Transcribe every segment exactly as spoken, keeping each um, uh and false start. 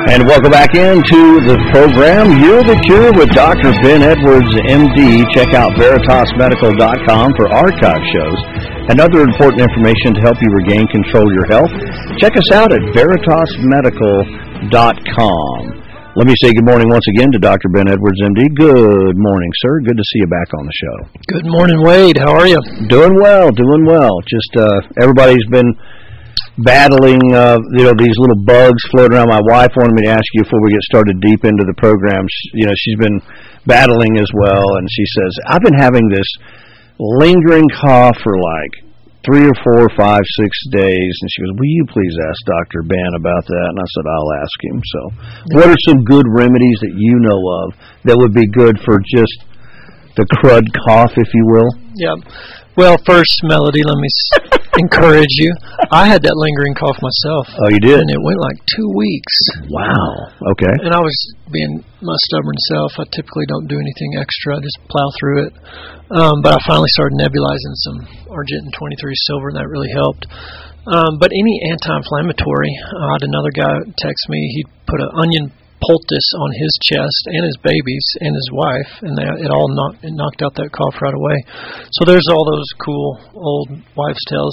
And welcome back into the program. You're the Cure with Doctor Ben Edwards, M D. Check out veritas medical dot com for archive shows and other important information to help you regain control of your health. Check us out at veritas medical dot com. Let me say good morning once again to Doctor Ben Edwards, M D. Good morning, sir. Good to see you back on the show. Good morning, Wade. How are you? Doing well, doing well. Just uh, everybody's been battling, uh, you know, these little bugs floating around. My wife wanted me to ask you before we get started deep into the program. She, you know, she's been battling as well, and she says, I've been having this lingering cough for like three or four, five, six days. And she goes, will you please ask Doctor Ben about that? And I said, I'll ask him. So what are some good remedies that you know of that would be good for just the crud cough, if you will? Yeah. Well, first, Melody, let me s- encourage you. I had that lingering cough myself. Oh, you did? And it went like two weeks. Wow. Okay. And I was being my stubborn self. I typically don't do anything extra. I just plow through it. Um, but I finally started nebulizing some Argentin twenty-three silver, and that really helped. Um, but any anti-inflammatory, I had another guy text me. He put an onion poultice on his chest and his babies and his wife, and they, it all knocked, it knocked out that cough right away. So there's all those cool old wives' tales.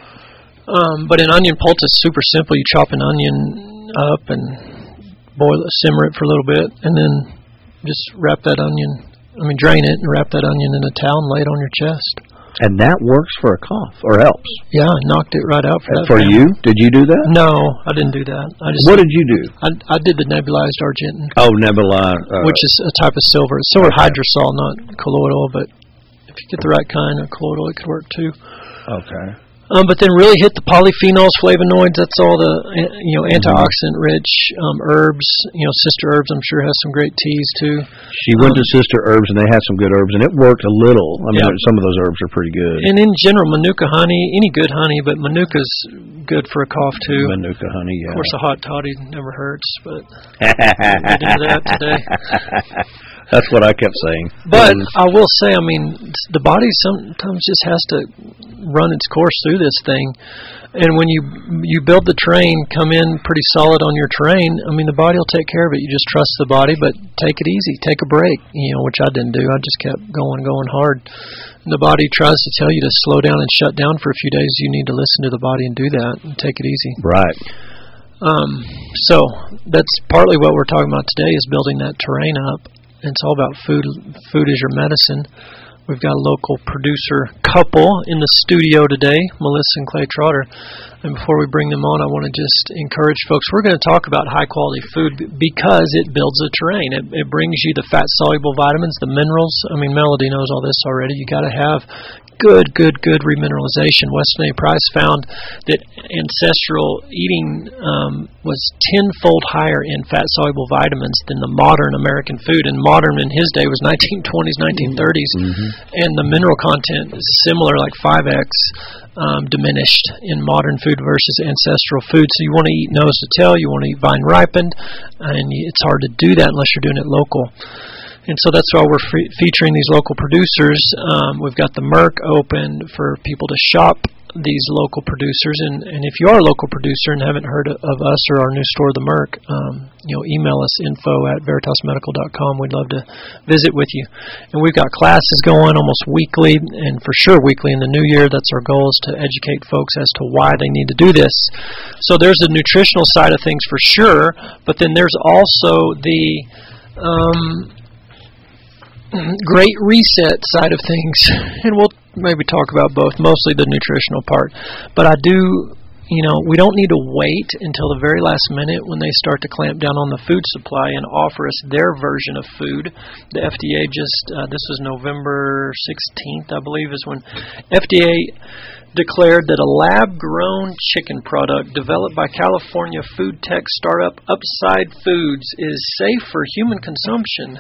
Um, but an onion poultice is super simple. You chop an onion up and boil it, simmer it for a little bit, and then just wrap that onion, I mean drain it and wrap that onion in a towel and lay it on your chest. And that works for a cough, or helps? Yeah, I knocked it right out for that. For you? Did you do that? No, I didn't do that. I just what did you do? I, I did the nebulized Argentin. Oh, nebula. Uh, which is a type of silver. It's silver okay. hydrosol, not colloidal, but if you get the right kind of colloidal, it could work too. Okay. Um, but then really hit the polyphenols, flavonoids. That's all the you know antioxidant-rich um, herbs. You know, Sister Herbs, I'm sure has some great teas too. She went um, to Sister Herbs, and they had some good herbs, and it worked a little. I mean, yeah. some of those herbs are pretty good. And in general, Manuka honey, any good honey, but Manuka's good for a cough too. Manuka honey, yeah. Of course, a hot toddy never hurts, but we'll get into that today. That's what I kept saying. But and I will say, I mean, the body sometimes just has to run its course through this thing. And when you you build the terrain, come in pretty solid on your terrain, I mean, the body will take care of it. You just trust the body, but take it easy. Take a break, you know, which I didn't do. I just kept going, going hard. And the body tries to tell you to slow down and shut down for a few days. You need to listen to the body and do that and take it easy. Right. Um, so that's partly what we're talking about today is building that terrain up. It's all about food. Food is your medicine. We've got a local producer couple in the studio today, Melissa and Clay Trotter. And before we bring them on, I want to just encourage folks. We're going to talk about high-quality food because it builds a terrain. It, it brings you the fat-soluble vitamins, the minerals. I mean, Melody knows all this already. You got to have good, good, good remineralization. Weston A. Price found that ancestral eating um, was tenfold higher in fat-soluble vitamins than the modern American food. And modern in his day was nineteen twenties, nineteen thirties. Mm-hmm. And the mineral content is similar, like five x um, diminished in modern food versus ancestral food. So you want to eat nose to tail, you want to eat vine ripened, and it's hard to do that unless you're doing it local. And so that's why we're fe- featuring these local producers. Um, we've got the Merc open for people to shop these local producers. And, and if you are a local producer and haven't heard of us or our new store, the Merc, um, you know, email us info at veritas medical dot com. We'd love to visit with you. And we've got classes going almost weekly, and for sure weekly in the new year. That's our goal, is to educate folks as to why they need to do this. So there's the nutritional side of things for sure, but then there's also the Um, Great Reset side of things, and we'll maybe talk about both, mostly the nutritional part. But I do, you know, we don't need to wait until the very last minute when they start to clamp down on the food supply and offer us their version of food. The F D A just, uh, this was November sixteenth, I believe, is when F D A declared that a lab-grown chicken product developed by California food tech startup Upside Foods is safe for human consumption.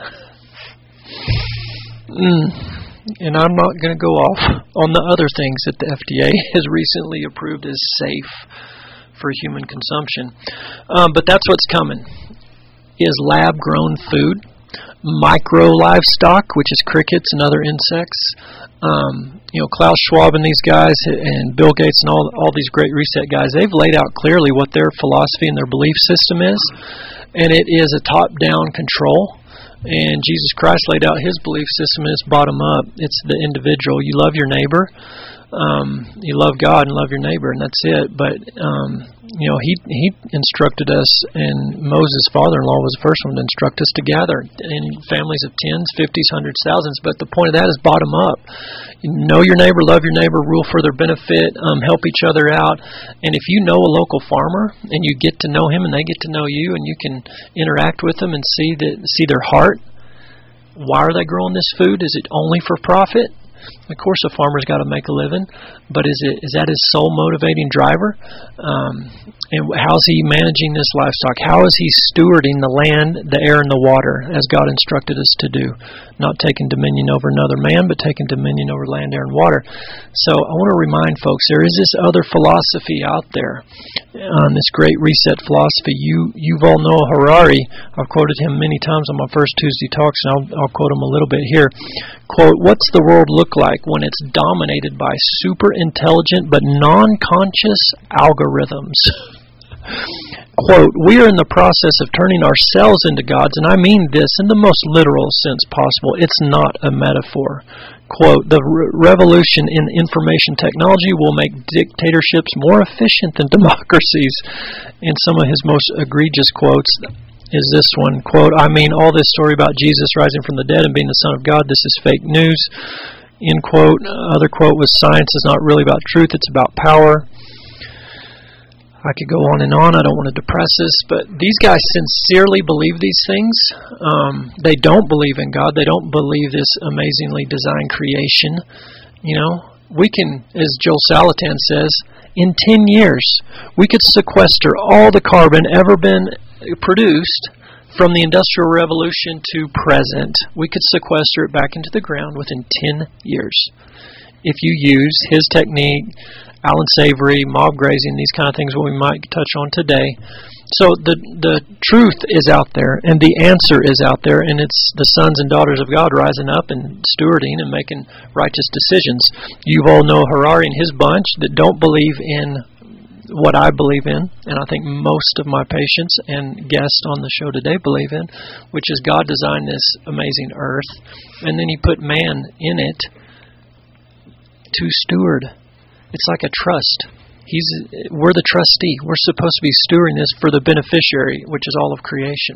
Mm. And I'm not going to go off on the other things that the F D A has recently approved as safe for human consumption. Um, but that's what's coming, is lab-grown food, micro livestock, which is crickets and other insects. Um, you know, Klaus Schwab and these guys and Bill Gates and all all these Great Reset guys, they've laid out clearly what their philosophy and their belief system is. and it is a top-down control. And Jesus Christ laid out his belief system, and it's bottom up. It's the individual. You love your neighbor. Um, you love God and love your neighbor, and that's it. But um, you know, he he instructed us, and Moses' father-in-law was the first one to instruct us to gather in families of tens, fifties, hundreds, thousands. But the point of that is bottom up. You know your neighbor, love your neighbor, rule for their benefit, um, help each other out. And if you know a local farmer and you get to know him and they get to know you, and you can interact with them and see that see their heart. Why are they growing this food? Is it only for profit? Of course, a farmer's got to make a living, but is it is that his sole motivating driver? Um, and how's he managing this livestock? How is he stewarding the land, the air, and the water, as God instructed us to do? Not taking dominion over another man, but taking dominion over land, air, and water. So I want to remind folks, there is this other philosophy out there, um, this great reset philosophy. You, Yuval Noah Harari, I've quoted him many times on my first Tuesday talks, and I'll, I'll quote him a little bit here. Quote, "What's the world look like when it's dominated by super intelligent but non-conscious algorithms?" Quote, "We are in the process of turning ourselves into gods, and I mean this in the most literal sense possible. It's not a metaphor." Quote, "The re- revolution in information technology will make dictatorships more efficient than democracies." And some of his most egregious quotes is this one, quote, "I mean, all this story about Jesus rising from the dead and being the Son of God, this is fake news." End quote. Other quote was, "Science is not really about truth, it's about power." I could go on and on. I don't want to depress us, but these guys sincerely believe these things. Um, they don't believe in God. They don't believe this amazingly designed creation. You know, we can, as Joel Salatin says, in ten years, we could sequester all the carbon ever been produced from the Industrial Revolution to present. We could sequester it back into the ground within ten years. If you use his technique, Alan Savory, mob grazing, these kind of things, what we might touch on today. So the the truth is out there, and the answer is out there, and it's the sons and daughters of God rising up and stewarding and making righteous decisions. Yuval Noah Harari and his bunch that don't believe in what I believe in, and I think most of my patients and guests on the show today believe in, which is God designed this amazing earth, and then he put man in it to steward. It's like a trust. He's we're the trustee. We're supposed to be stewarding this for the beneficiary, which is all of creation.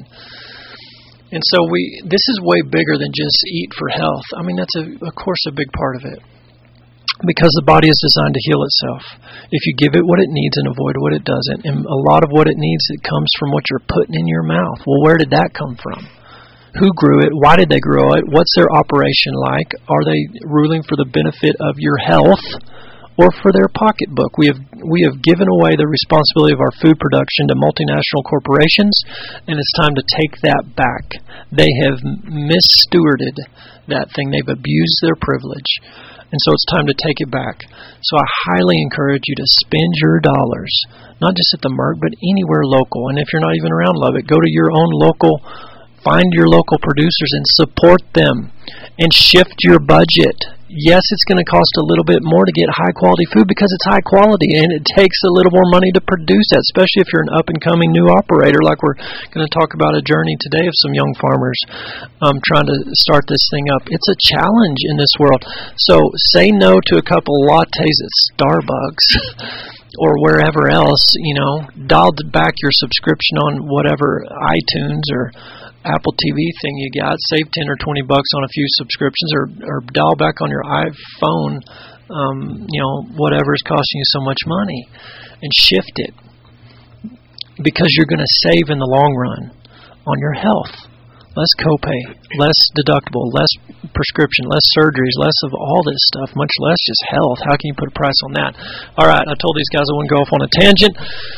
And so we this is way bigger than just eat for health. I mean, that's a, of course a big part of it. Because the body is designed to heal itself. If you give it what it needs and avoid what it doesn't, and a lot of what it needs, it comes from what you're putting in your mouth. Well, where did that come from? Who grew it? Why did they grow it? What's their operation like? Are they ruling for the benefit of your health or for their pocketbook? We have we have given away the responsibility of our food production to multinational corporations, and it's time to take that back. They have misstewarded that thing. They've abused their privilege. And so it's time to take it back. So I highly encourage you to spend your dollars, not just at the Merck, but anywhere local. And if you're not even around Lubbock, go to your own local, find your local producers and support them and shift your budget. Yes, it's going to cost a little bit more to get high-quality food because it's high quality, and it takes a little more money to produce that, especially if you're an up-and-coming new operator, like we're going to talk about a journey today of some young farmers um, trying to start this thing up. It's a challenge in this world. So say no to a couple lattes at Starbucks or wherever else, you know. Dial back your subscription on whatever iTunes or Apple T V thing you got, save ten or twenty bucks on a few subscriptions, or, or dial back on your iPhone, um, you know, whatever is costing you so much money, and shift it, because you're going to save in the long run on your health. Less copay, less deductible, less prescription, less surgeries, less of all this stuff, much less just health. How can you put a price on that? All right, I told these guys I wouldn't go off on a tangent,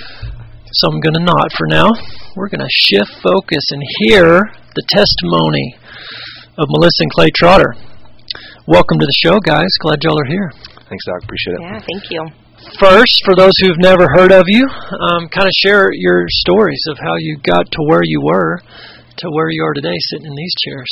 so I'm going to not for now. We're going to shift focus and hear the testimony of Melissa and Clay Trotter. Welcome to the show, guys. Glad y'all are here. Thanks, Doc. Appreciate it. Yeah, thank you. First, for those who've never heard of you, um, kind of share your stories of how you got to where you were, to where you are today, sitting in these chairs.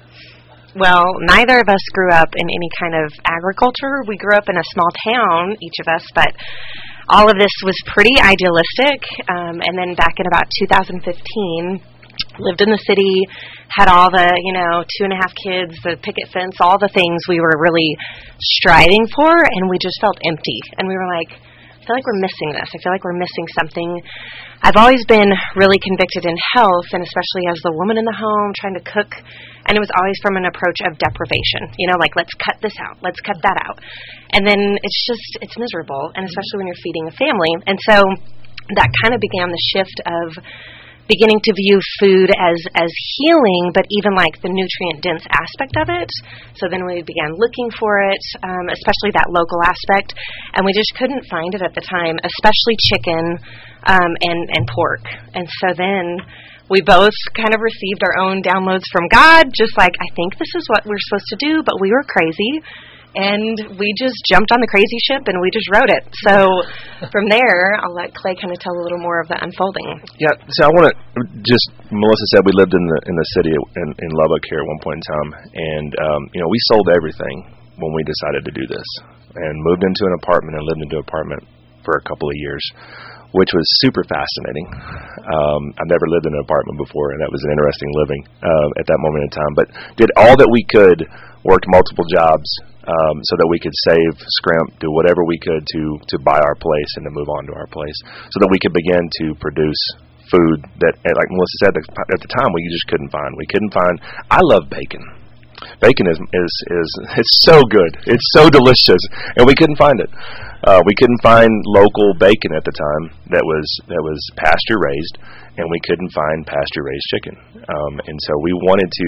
Well, neither of us grew up in any kind of agriculture. We grew up in a small town, each of us, but all of this was pretty idealistic. Um, and then back in about two thousand fifteen, lived in the city, had all the, you know, two and a half kids, the picket fence, all the things we were really striving for, and we just felt empty. And we were like, I feel like we're missing this. I feel like we're missing something. I've always been really convicted in health, and especially as the woman in the home trying to cook, and it was always from an approach of deprivation. You know, like, let's cut this out, let's cut that out. And then it's just, it's miserable, and especially when you're feeding a family. And so that kind of began the shift of beginning to view food as, as healing, but even like the nutrient-dense aspect of it. So then we began looking for it, um, especially that local aspect, and we just couldn't find it at the time, especially chicken um, and, and pork. And so then we both kind of received our own downloads from God, just like, I think this is what we're supposed to do, but we were crazy. And we just jumped on the crazy ship, and we just rode it. So from there, I'll let Clay kind of tell a little more of the unfolding. Yeah, so I want to just, Melissa said we lived in the in the city in, in Lubbock here at one point in time, and um, you know, we sold everything when we decided to do this, and moved into an apartment and lived into an apartment for a couple of years, which was super fascinating. Um, I've never lived in an apartment before, and that was an interesting living uh, at that moment in time. But did all that we could, worked multiple jobs, Um, so that we could save, scrimp, do whatever we could to, to buy our place and to move on to our place, so that we could begin to produce food that, like Melissa said, at the time we just couldn't find. We couldn't find. I love bacon. Bacon is is is it's so good. It's so delicious, and we couldn't find it. Uh, we couldn't find local bacon at the time that was that was pasture raised, and we couldn't find pasture raised chicken. Um, and so we wanted to.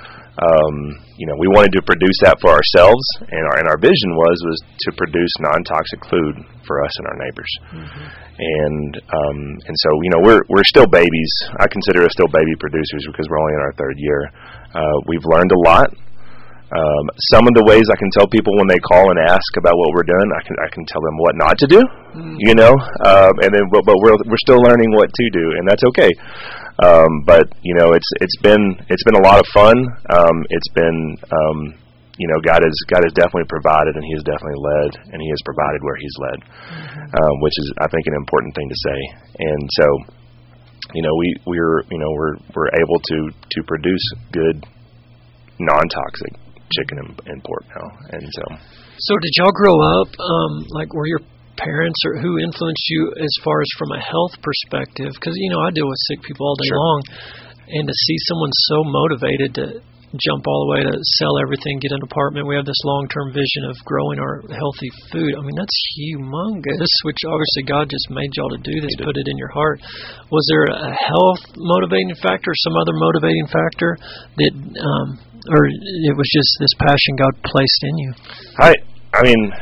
Um, you know, we wanted to produce that for ourselves, and our and our vision was was to produce non-toxic food for us and our neighbors. Mm-hmm. And um, and so, you know, we're we're still babies. I consider us still baby producers because we're only in our third year. Uh, we've learned a lot. Um, some of the ways I can tell people when they call and ask about what we're doing, I can I can tell them what not to do. Mm-hmm. You know, um, and then but, but we're we're still learning what to do, and that's okay. Um, but you know, it's it's been it's been a lot of fun. Um, it's been um, you know, God has God has definitely provided, and He has definitely led, and He has provided where He's led, mm-hmm. um, which is, I think, an important thing to say. And so, you know, we we're you know we're we're able to to produce good non-toxic chicken and, and pork now. And so, so did y'all grow up um, like were your parents or who influenced you as far as from a health perspective? Because, you know, I deal with sick people all day sure. long, and to see someone so motivated to jump all the way to sell everything, get an apartment, we have this long-term vision of growing our healthy food. I mean, that's humongous, which obviously God just made y'all to do this, put it in your heart. Was there a health motivating factor, some other motivating factor that, um, or it was just this passion God placed in you? I, I mean...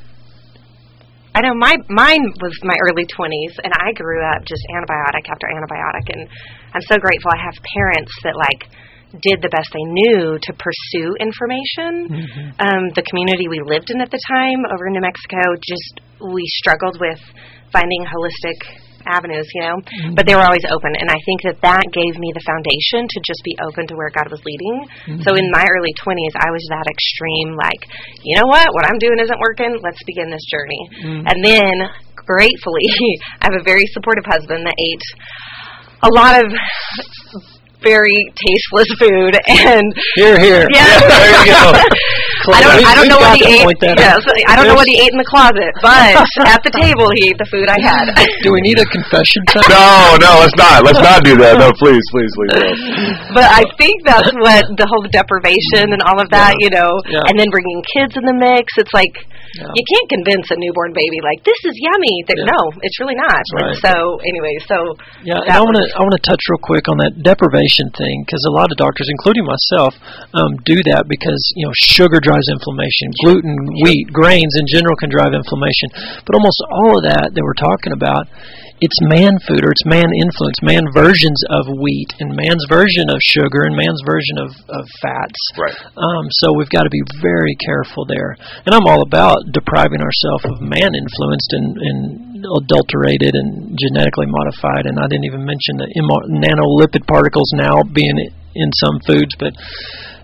I know my mine was my early twenties, and I grew up just antibiotic after antibiotic, and I'm so grateful I have parents that like did the best they knew to pursue information. Mm-hmm. Um, the community we lived in at the time over in New Mexico, just we struggled with finding holistic avenues, you know, mm-hmm. but they were always open, and I think that that gave me the foundation to just be open to where God was leading. Mm-hmm. So in my early twenties, I was that extreme, like, you know what, what I'm doing isn't working, let's begin this journey. Mm-hmm. And then, gratefully, I have a very supportive husband that ate a lot of very tasteless food, and here, here, yeah, yeah there you go. I don't, I don't know what he ate. Yes, I don't know what he ate in the closet, but at the table he ate the food I had. Do we need a confession time? No, no, let's not. Let's not do that. No, please, please, please. No. But I think that's what the whole deprivation and all of that, yeah. you know, yeah. and then bringing kids in the mix. It's like yeah. you can't convince a newborn baby like this is yummy. That, yeah. No, it's really not. Right. And so, anyway, so yeah, and I want to I want to touch real quick on that deprivation thing, because a lot of doctors, including myself, um, do that because, you know, sugar drives inflammation, gluten, wheat, grains in general can drive inflammation. But almost all of that that we're talking about, it's man food, or it's man influence, man versions of wheat, and man's version of sugar, and man's version of, of fats. Right. Um, so we've got to be very careful there. And I'm all about depriving ourselves of man influenced and, and adulterated and genetically modified. And I didn't even mention the nanolipid particles now being in some foods, but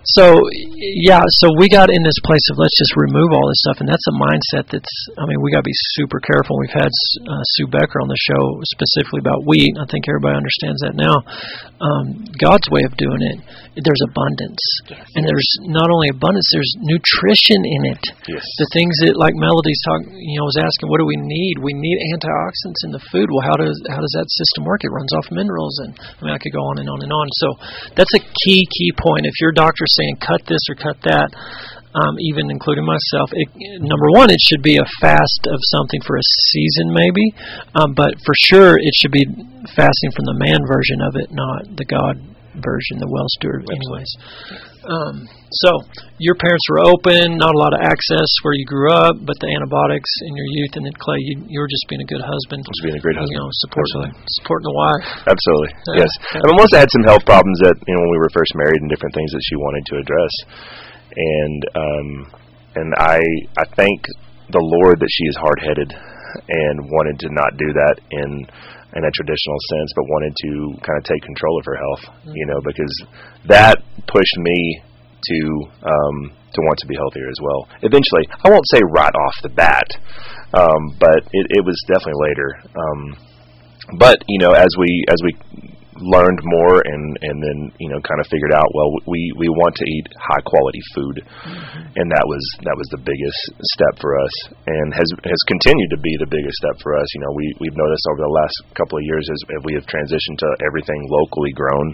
So, yeah, so we got in this place of let's just remove all this stuff, and that's a mindset that's, I mean, we got to be super careful. We've had uh, Sue Becker on the show specifically about wheat. I think everybody understands that now. Um, God's way of doing it, there's abundance. Yes. And there's not only abundance, there's nutrition in it. Yes. The things that, like Melody's talk, you know, was asking, what do we need? We need antioxidants in the food. Well, how does how does that system work? It runs off minerals, and I mean, I could go on and on and on. So that's a key, key point. If your doctor's saying cut this or cut that, um, even including myself, it, number one, it should be a fast of something for a season maybe, um, but for sure it should be fasting from the man version of it, not the God version, the well steward anyways. Um, so your parents were open, not a lot of access where you grew up, but the antibiotics in your youth, and then Clay, you, you were just being a good husband. Just being a great husband. You know, supporting, supporting the wife. Absolutely, uh, yes. I mean, Melissa had some health problems that, you know, when we were first married and different things that she wanted to address. And um, and I I thank the Lord that she is hard-headed and wanted to not do that in in a traditional sense, but wanted to kind of take control of her health, mm-hmm. you know, because that pushed me to um, to want to be healthier as well. Eventually, I won't say right off the bat, um, but it, it was definitely later. Um, but you know, as we as we learned more and and then you know kind of figured out, well, we we want to eat high quality food, mm-hmm. and that was that was the biggest step for us, and has has continued to be the biggest step for us. You know, we we've noticed over the last couple of years as, as we have transitioned to everything locally grown,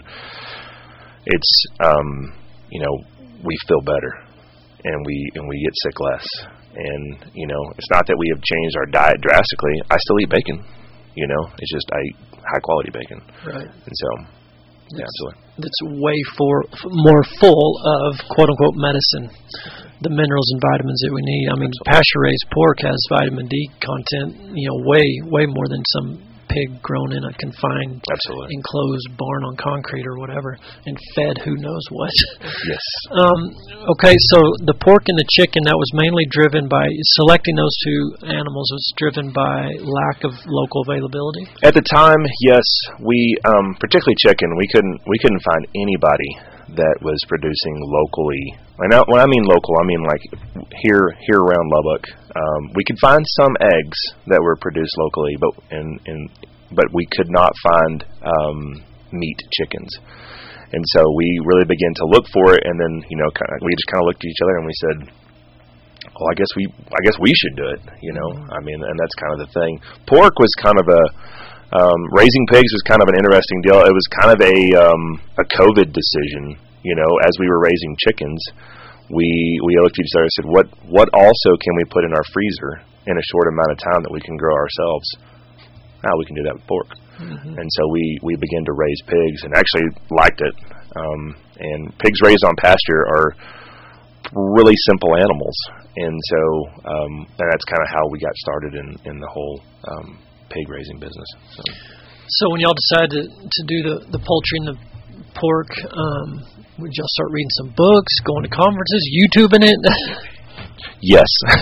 it's um, you know we feel better, and we and we get sick less, and you know it's not that we have changed our diet drastically. I still eat bacon. You know, it's just I eat high quality bacon. Right. And so, yeah, absolutely. That's way for, more full of quote unquote medicine, the minerals and vitamins that we need. I mean, pasture raised pork has vitamin D content, you know, way, way more than some pig grown in a confined, absolutely. enclosed barn on concrete or whatever, and fed who knows what. Yes. Um, okay, so the pork and the chicken, that was mainly driven by, selecting those two animals was driven by lack of local availability? At the time, yes. We, um, particularly chicken, we couldn't we couldn't find anybody that was producing locally. And I, when I mean local, I mean like here here around Lubbock. Um, we could find some eggs that were produced locally, but in, in but we could not find um, meat chickens. And so we really began to look for it, and then you know kind of, we just kind of looked at each other and we said, "Well, I guess we I guess we should do it." You know, I mean, and that's kind of the thing. Pork was kind of a um, raising pigs was kind of an interesting deal. It was kind of a um, a COVID decision. You know, as we were raising chickens, we we looked at each other and said, "What what also can we put in our freezer in a short amount of time that we can grow ourselves?" Now we can do that with pork. Mm-hmm. And so we, we began to raise pigs and actually liked it. Um, and pigs raised on pasture are really simple animals. And so um, and that's kind of how we got started in, in the whole um, pig raising business. So. so when y'all decided to, to do the, the poultry and the pork, um, would y'all start reading some books, going to conferences, YouTubing it? Yes.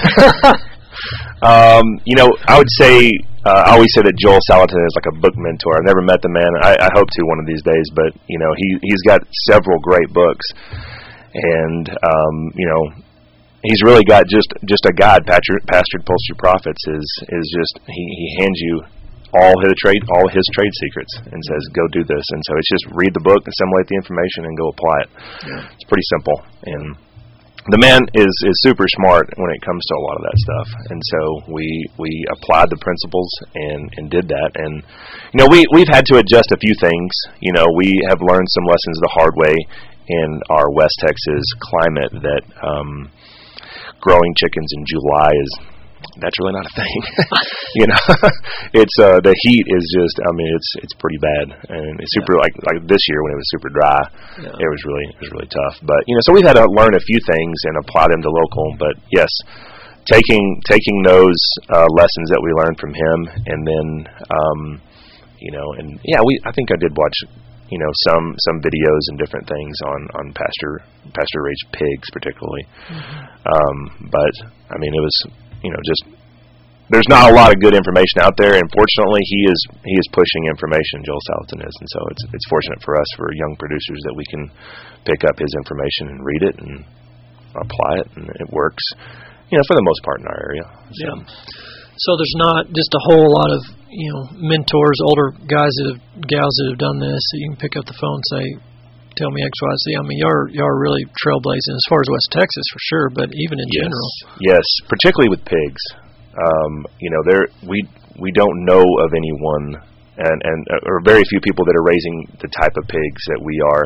um, you know, I would say, uh, I always say that Joel Salatin is like a book mentor. I've never met the man. I, I hope to one of these days, but, you know, he, he's got several great books. And, um, you know, he's really got just, just a guide. Pastured, Pastured Poultry Profits is, is just, he, he hands you all his trade, all his trade secrets, and says, "Go do this." And so it's just read the book, assimilate the information, and go apply it. Yeah. It's pretty simple. And the man is is super smart when it comes to a lot of that stuff. And so we we applied the principles and and did that. And you know, we we've had to adjust a few things. You know, we have learned some lessons the hard way in our West Texas climate that um, growing chickens in July is. That's really not a thing. You know, it's uh, the heat is just. I mean, it's it's pretty bad, and it's super yeah. like like this year when it was super dry. Yeah. It was really it was really tough. But you know, so we've had to learn a few things and apply them to local. But yes, taking taking those uh, lessons that we learned from him, and then um, you know, and yeah, we I think I did watch you know some some videos and different things on on pasture pasture raised pigs particularly. Mm-hmm. Um, but I mean, it was. You know, just there's not a lot of good information out there, and fortunately, he is he is pushing information. Joel Salatin is, and so it's it's fortunate for us, for young producers, that we can pick up his information and read it and apply it, and it works, you know, for the most part in our area. So. Yeah. So there's not just a whole lot of, you know, mentors, older guys that have, gals that have done this that you can pick up the phone and say, tell me X, Y, Z. I mean, you're you're really trailblazing as far as West Texas for sure, but even in yes. general. Yes, particularly with pigs. Um, you know, there we we don't know of anyone, and and uh, or very few people that are raising the type of pigs that we are.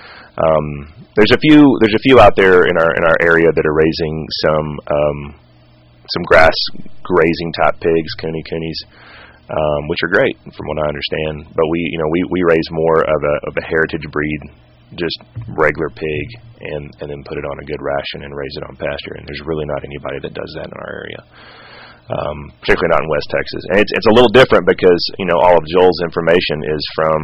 Um, there's a few there's a few out there in our in our area that are raising some um, some grass grazing type pigs, cooney coonies, um, which are great from what I understand. But we you know we, we raise more of a of a heritage breed, just regular pig, and and then put it on a good ration and raise it on pasture. And there's really not anybody that does that in our area. Um, particularly not in West Texas. And it's, it's a little different because, you know, all of Joel's information is from,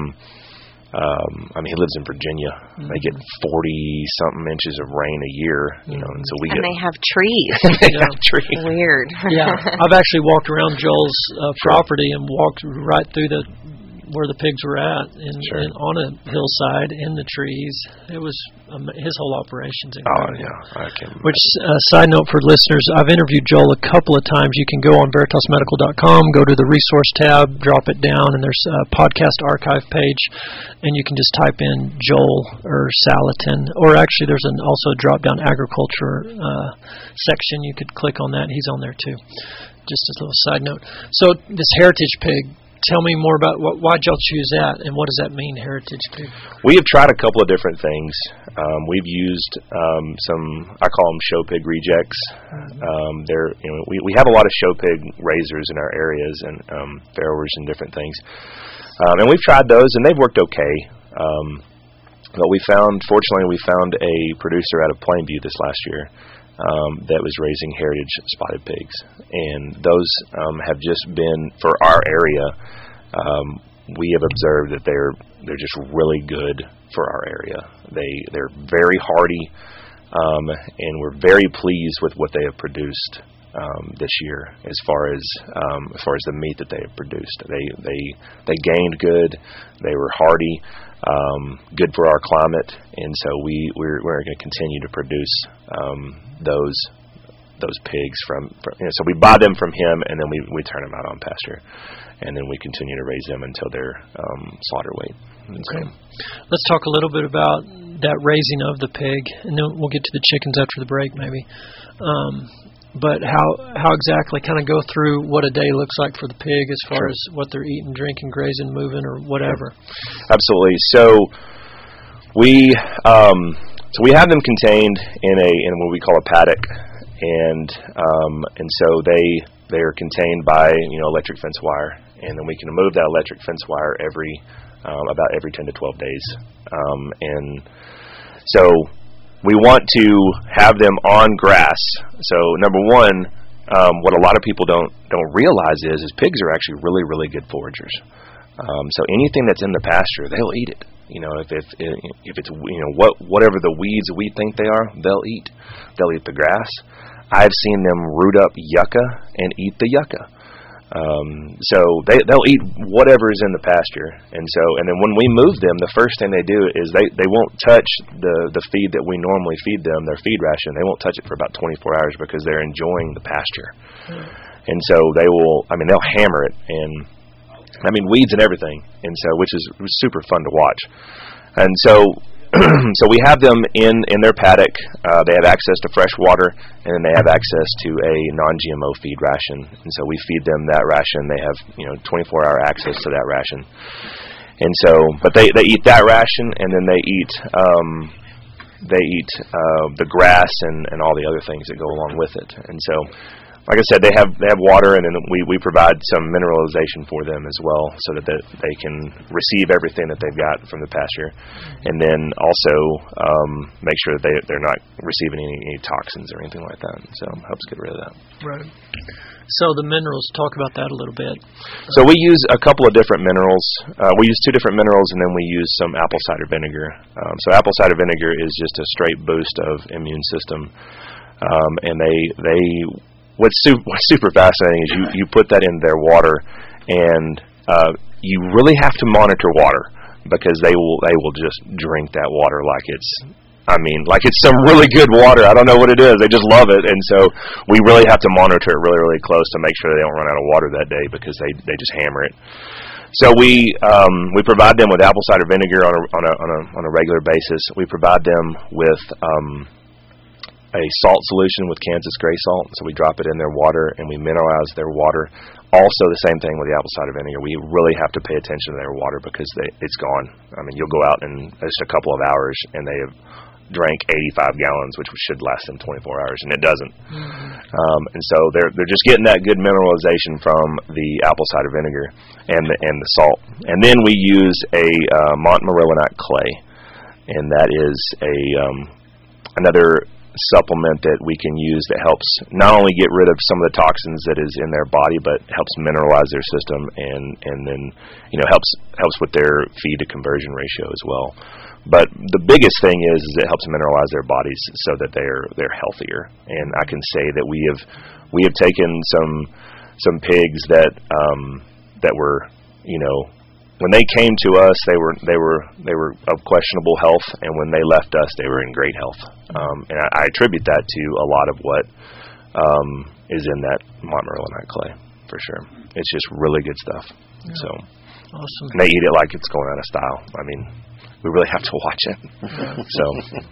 um, I mean, he lives in Virginia. Mm-hmm. They get forty-something inches of rain a year, you know, and so we and get... they have trees. they yeah. have trees. Weird. Yeah, I've actually walked around Joel's uh, property and walked right through the where the pigs were at, and, sure. and on a hillside in the trees. It was um, his whole operation's Oh incredible. yeah, I can. Which uh, side note for listeners, I've interviewed Joel a couple of times. You can go on veritas medical dot com, go to the resource tab, drop it down, and there's a podcast archive page, and you can just type in Joel or Salatin, or actually there's an also drop down agriculture uh, section. You could click on that. He's on there too. Just a little side note. So this heritage pig. Tell me more about what, why'd y'all choose that, and what does that mean, heritage pig? We have tried a couple of different things. Um, we've used um, some, I call them show pig rejects. Mm-hmm. Um, they're, you know, we, we have a lot of show pig raisers in our areas, and um, farrowers and different things. Um, and we've tried those, and they've worked okay. Um, but we found, fortunately, we found a producer out of Plainview this last year. Um, that was raising heritage spotted pigs, and those um, have just been, for our area, um, we have observed that they're they're just really good for our area. They they're very hardy, um, and we're very pleased with what they have produced um, this year as far as um, as far as the meat that they have produced. They they they gained good. They were hardy. Um, good for our climate, and so we we're, we're going to continue to produce um, those those pigs from, from you know, so we buy them from him, and then we, we turn them out on pasture, and then we continue to raise them until they're um, slaughter weight. And okay. So, let's talk a little bit about that raising of the pig, and then we'll get to the chickens after the break, maybe. Um, But how how exactly, kind of go through what a day looks like for the pig as far sure. as what they're eating, drinking, grazing, moving, or whatever. Absolutely. So we um, so we have them contained in a in what we call a paddock, and um, and so they they are contained by you know electric fence wire, and then we can move that electric fence wire every um, about every ten to twelve days, um, and so. We want to have them on grass. So number one, um, what a lot of people don't don't realize is, is pigs are actually really, really good foragers. Um, so anything that's in the pasture, they'll eat it. You know, if if if it's you know what whatever the weeds we think they are, they'll eat. They'll eat the grass. I've seen them root up yucca and eat the yucca. Um, so they they'll eat whatever is in the pasture, and so and then when we move them, the first thing they do is they, they won't touch the, the feed that we normally feed them, their feed ration. They won't touch it for about twenty-four hours because they're enjoying the pasture, mm. and so they will. I mean, they'll hammer it, and I mean weeds and everything, and so which is super fun to watch, and so. So we have them in, in their paddock. Uh, they have access to fresh water, and then they have access to a non-G M O feed ration. And so we feed them that ration. They have you know twenty-four hour access to that ration. And so, but they, they eat that ration, and then they eat um, they eat uh, the grass and, and all the other things that go along with it. And so, like I said, they have they have water, and then we, we provide some mineralization for them as well, so that they, they can receive everything that they've got from the pasture, and then also um, make sure that they they're not receiving any, any toxins or anything like that. So it helps get rid of that. Right. So the minerals, talk about that a little bit. So we use a couple of different minerals. Uh, we use two different minerals, and then we use some apple cider vinegar. Um, so apple cider vinegar is just a straight boost of immune system, um, and they they what's super, what's super fascinating is you, you put that in their water, and uh, you really have to monitor water because they will they will just drink that water like it's, I mean, like it's some really good water. I don't know what it is. They just love it, and so we really have to monitor it really, really close to make sure they don't run out of water that day because they, they just hammer it. So we um, we provide them with apple cider vinegar on a on a on a, on a regular basis. We provide them with um, a salt solution with Kansas gray salt. So we drop it in their water and we mineralize their water. Also, the same thing with the apple cider vinegar. We really have to pay attention to their water because they, it's gone. I mean, you'll go out in just a couple of hours and they have drank eighty-five gallons, which should last them twenty-four hours, and it doesn't. Mm-hmm. Um, and so they're they're just getting that good mineralization from the apple cider vinegar and the and the salt. And then we use a uh, Montmorillonite clay, and that is a um, another supplement that we can use that helps not only get rid of some of the toxins that is in their body, but helps mineralize their system, and and then you know helps helps with their feed to conversion ratio as well. But the biggest thing is, is it helps mineralize their bodies so that they're they're healthier. And I can say that we have we have taken some some pigs that um, that were you know when they came to us they were they were they were of questionable health, and when they left us they were in great health. Um, and I, I attribute that to a lot of what um, is in that Montmorillonite clay for sure. It's just really good stuff. Yeah. So awesome. And they eat it like it's going out of style. I mean, we really have to watch it. so,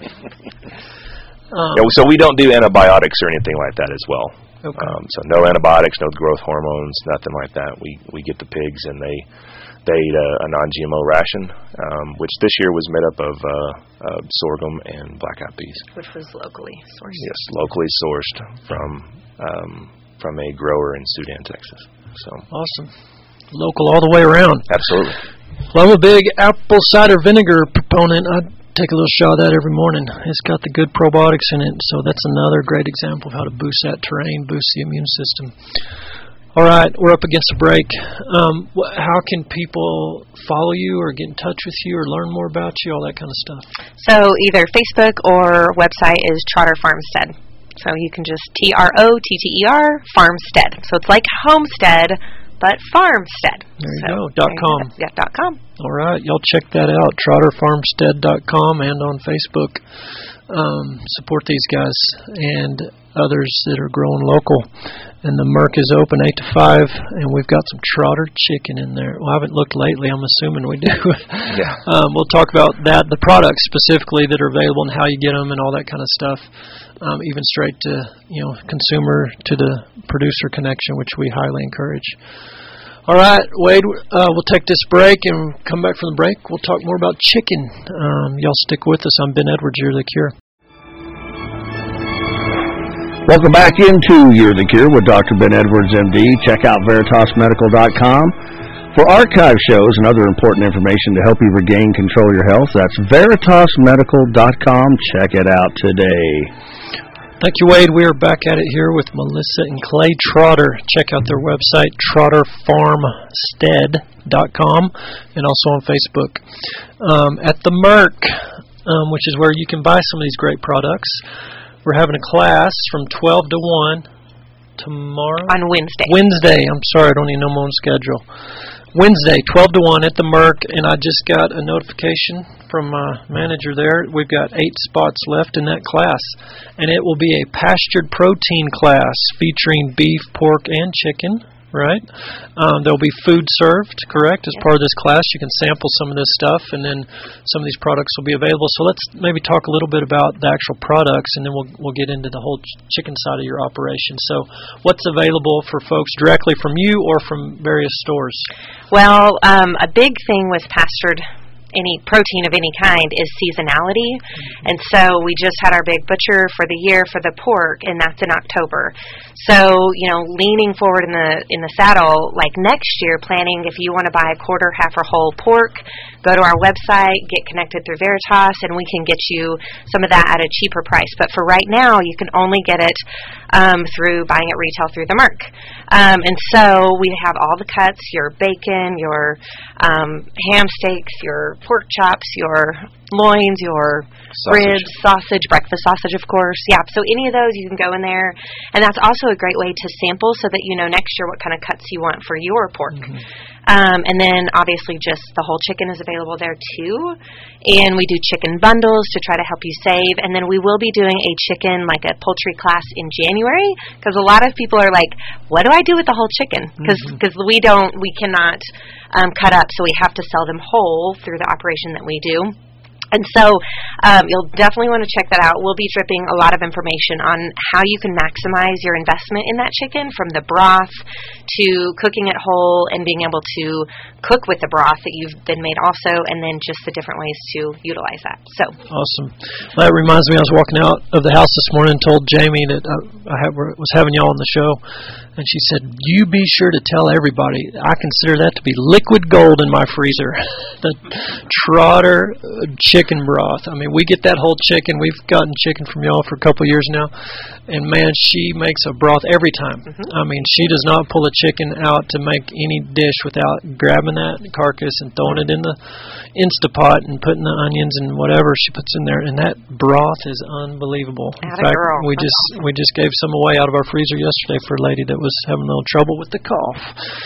um, yeah, so we don't do antibiotics or anything like that as well. Okay. Um, so no antibiotics, no growth hormones, nothing like that. We we get the pigs and they they eat a, a non G M O ration, um, which this year was made up of uh, uh, sorghum and black-eyed peas. Which was locally sourced. Yes, locally sourced from um, from a grower in Sudan, Texas. So awesome, local all the way around. Absolutely. Well, I'm a big apple cider vinegar proponent. I take a little shot of that every morning. It's got the good probiotics in it, so that's another great example of how to boost that terrain, boost the immune system. All right, we're up against a break. Um, wh- how can people follow you or get in touch with you or learn more about you, all that kind of stuff? So either Facebook or website is Trotter Farmstead. So you can just T R O T T E R, Farmstead. So it's like homestead, but farmstead. There you so, go, dot com. Yeah, dot com. All right, y'all check that out, trotter farmstead dot com, and on Facebook. Um, support these guys and others that are growing local. And the Merc is open eight to five, and we've got some Trotter chicken in there. Well, I haven't looked lately. I'm assuming we do. Yeah. um, we'll talk about that, the products specifically that are available and how you get them and all that kind of stuff, um, even straight to, you know, consumer to the producer connection, which we highly encourage. All right, Wade, uh, we'll take this break and come back from the break. We'll talk more about chicken. Um, y'all stick with us. I'm Ben Edwards, You're the Cure. Welcome back into You're the Cure with Doctor Ben Edwards, M D. Check out veritas medical dot com for archive shows and other important information to help you regain control of your health. That's veritas medical dot com. Check it out today. Thank you, Wade. We are back at it here with Melissa and Clay Trotter. Check out their website, trotter farmstead dot com, and also on Facebook. Um, at the Merc, um, which is where you can buy some of these great products, we're having a class from twelve to one tomorrow. On Wednesday. Wednesday. I'm sorry, I don't even know my own schedule. Wednesday, twelve to one at the Merc, and I just got a notification from my manager there. We've got eight spots left in that class, and it will be a pastured protein class featuring beef, pork, and chicken, right? Um, there'll be food served, correct, as part of this class. You can sample some of this stuff, and then some of these products will be available. So let's maybe talk a little bit about the actual products, and then we'll we'll get into the whole ch- chicken side of your operation. So what's available for folks directly from you or from various stores? Well, um, a big thing with pastured any protein of any kind is seasonality. Mm-hmm. And so we just had our big butcher for the year for the pork, and that's in October. So, you know, leaning forward in the in the saddle, like next year, planning if you want to buy a quarter, half, or whole pork, go to our website, get connected through Veritas, and we can get you some of that at a cheaper price. But for right now, you can only get it um, through buying at retail through the Merc. Um, and so we have all the cuts, your bacon, your um, ham steaks, your pork chops, your loins, your Sausage. ribs, sausage, breakfast sausage, of course. Yeah, so any of those you can go in there, and that's also a great way to sample so that you know next year what kind of cuts you want for your pork. Mm-hmm. Um, and then obviously just the whole chicken is available there too. And we do chicken bundles to try to help you save. And then we will be doing a chicken, like a poultry class in January, because a lot of people are like, what do I do with the whole chicken? Because mm-hmm. we don't, we cannot um, cut up, so we have to sell them whole through the operation that we do. And so um, you'll definitely want to check that out. We'll be dripping a lot of information on how you can maximize your investment in that chicken, from the broth to cooking it whole and being able to cook with the broth that you've been made also, and then just the different ways to utilize that. So awesome. Well, that reminds me, I was walking out of the house this morning and told Jamie that I, I have, was having y'all on the show, and she said, you be sure to tell everybody, I consider that to be liquid gold in my freezer. The Trotter chicken broth. I mean, we get that whole chicken. We've gotten chicken from y'all for a couple of years now, and man, she makes a broth every time. Mm-hmm. I mean, she does not pull a chicken out to make any dish without grabbing that carcass and throwing it in the Instapot and putting the onions and whatever she puts in there, and that broth is unbelievable. In Atta fact, girl. we That's just awesome. we just gave some away out of our freezer yesterday for a lady that was having a little trouble with the cough.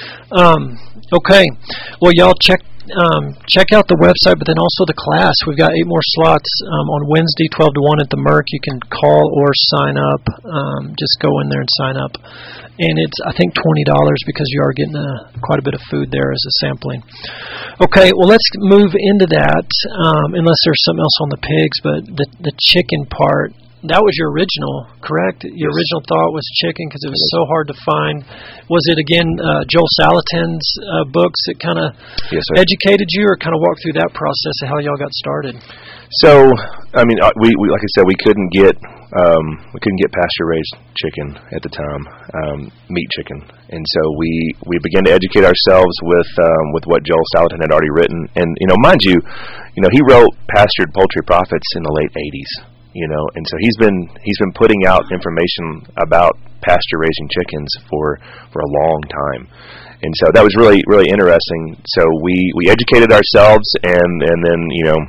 Um, okay, well, y'all check. Um, check out the website, but then also the class. We've got eight more slots um, on Wednesday, twelve to one at the Merc. You can call or sign up. Um, just go in there and sign up. And it's, I think, twenty dollars because you are getting a, quite a bit of food there as a sampling. Okay, well, let's move into that, um, unless there's something else on the pigs. But the, the chicken part, that was your original, correct? Your yes. original thought was chicken because it was so hard to find. Was it, again, uh, Joel Salatin's uh, books that kind of yes, educated you, or kind of walked through that process of how y'all got started? So, I mean, we, we like I said, we couldn't get um, we couldn't get pasture raised chicken at the time, um, meat chicken, and so we, we began to educate ourselves with um, with what Joel Salatin had already written. And you know, mind you, you know, he wrote Pastured Poultry Prophets in the late eighties. You know, and so he's been he's been putting out information about pasture raising chickens for, for a long time, and so that was really really interesting. So we, we educated ourselves, and, and then you know,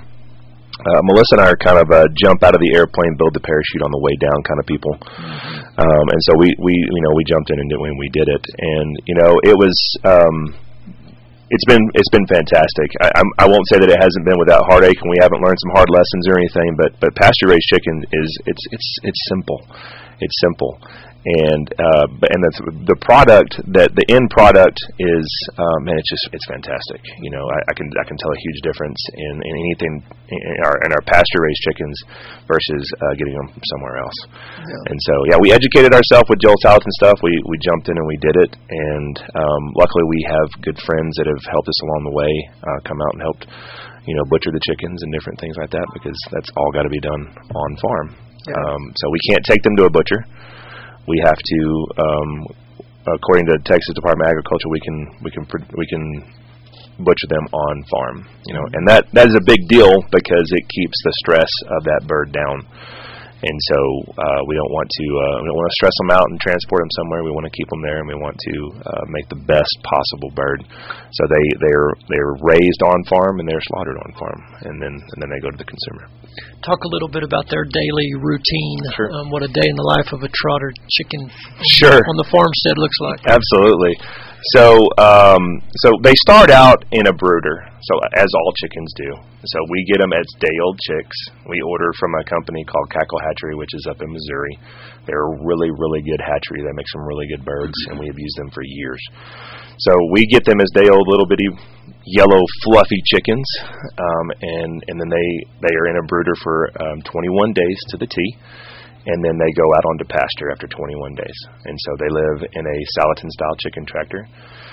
uh, Melissa and I are kind of a jump out of the airplane, build the parachute on the way down kind of people, mm-hmm. um, and so we, we you know we jumped in and did when we did it, and you know it was. Um, It's been it's been fantastic. I, I'm, I won't say that it hasn't been without heartache, and we haven't learned some hard lessons or anything. But but pasture raised chicken is it's it's it's simple, it's simple, and uh, and the the product that the end product is um, man, it's just it's fantastic. You know, I, I can I can tell a huge difference in, in anything in our in our pasture raised chickens versus uh, getting them somewhere else. Yeah. And so yeah, we educated ourselves with Joel Salatin stuff. We we jumped in and we did it, and um, luckily we have good friends that have helped us along the way, uh, come out and helped, you know, butcher the chickens and different things like that, because that's all got to be done on farm. Yeah. Um, so we can't take them to a butcher. We have to, um, according to Texas Department of Agriculture, we can we can we can butcher them on farm. You know, and that that is a big deal because it keeps the stress of that bird down. And so uh, we don't want to uh, we don't want to stress them out and transport them somewhere. We want to keep them there, and we want to uh, make the best possible bird. So they they're they're raised on farm and they're slaughtered on farm, and then and then they go to the consumer. Talk a little bit about their daily routine. Sure. Um, what a day in the life of a trotter chicken sure. on the farmstead looks like. Absolutely. So um, so they start out in a brooder, so as all chickens do. So we get them as day-old chicks. We order from a company called Cackle Hatchery, which is up in Missouri. They're a really, really good hatchery. They make some really good birds, and we have used them for years. So we get them as day-old little bitty yellow fluffy chickens, um, and and then they, they are in a brooder for um, twenty-one days to the T. And then they go out onto pasture after twenty-one days. And so they live in a Salatin-style chicken tractor.